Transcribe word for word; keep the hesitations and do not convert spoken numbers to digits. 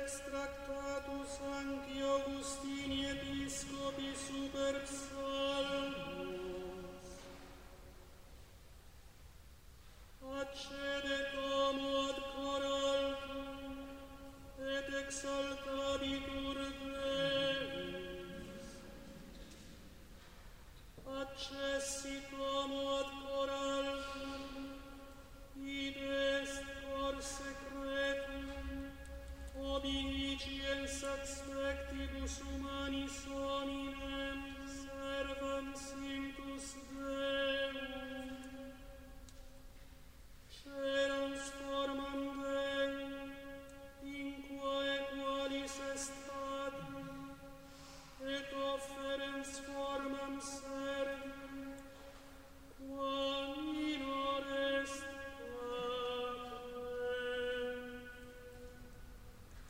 Lex Tractatus Sancti Augustini Episcopi super Psalmus. Accede como ad coraltum, et exaltabitur Deus. Accessi como ad coraltum, id est cor secretum, obi hiciens aspectibus humanis,